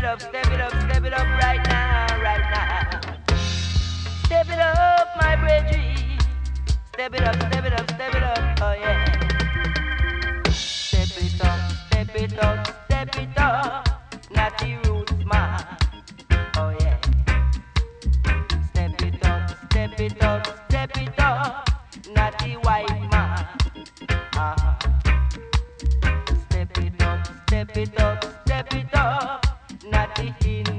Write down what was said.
up, step it up, step it up right now, right now. Step it up, my brethren. Step it up, step it up, step it up, oh yeah. Step it up, step it up, step it up. Not the roots, man, oh yeah. Step it up, step it up, step it up. Not the white man, uh-huh. Step it up, step it up, step it up. Not the Indian.